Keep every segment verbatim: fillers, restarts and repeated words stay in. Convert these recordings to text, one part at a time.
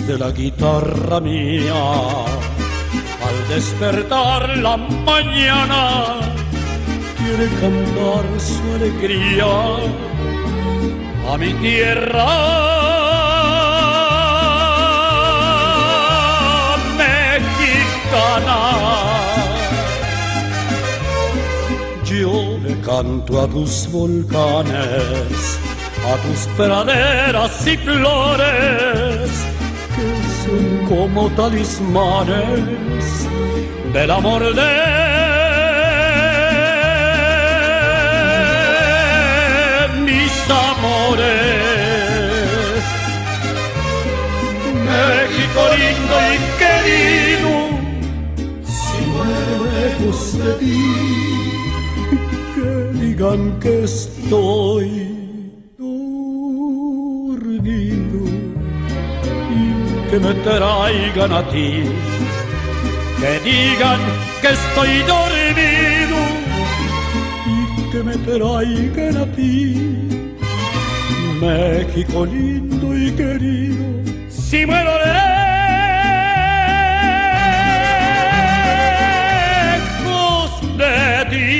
de la guitarra mía, al despertar la mañana, quiere cantar su alegría a mi tierra mexicana. Yo le canto a tus volcanes, a tus praderas y flores, que son como talismanes del amor de mis amores. México lindo y querido, si muero lejos de ti, que digan que estoy dormido y que me traigan a ti, que digan que estoy dormido y que me traigan a ti, México lindo y querido, si muero lejos de ti.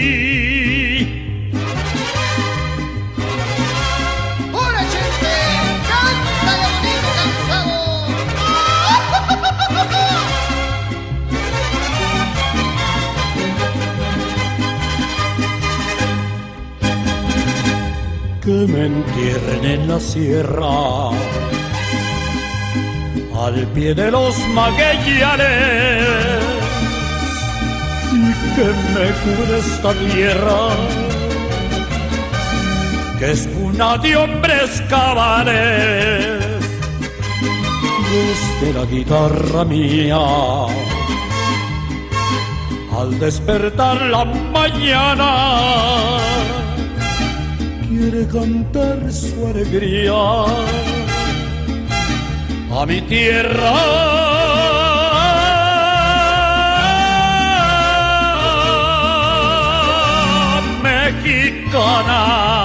Que me entierren en la sierra, al pie de los magueyanes, y que me cubra esta tierra, que es cuna de hombres cabales. Desde la guitarra mía, al despertar la mañana, quiere cantar su alegría a mi tierra mexicana.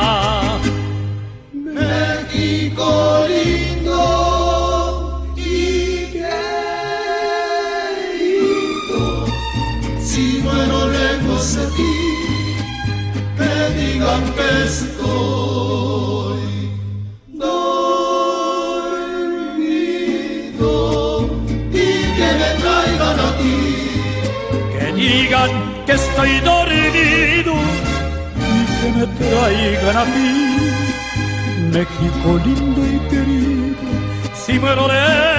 México lindo y querido, si muero lejos de ti, que digan que estoy dormido y que me traigan a ti, que digan que estoy dormido y que me traigan a ti, México lindo y querido, si muero de